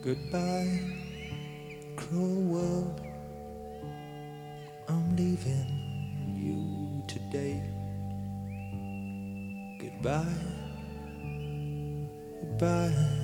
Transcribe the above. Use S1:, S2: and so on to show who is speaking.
S1: Goodbye, cruel world, I'm leaving you today. Goodbye, goodbye.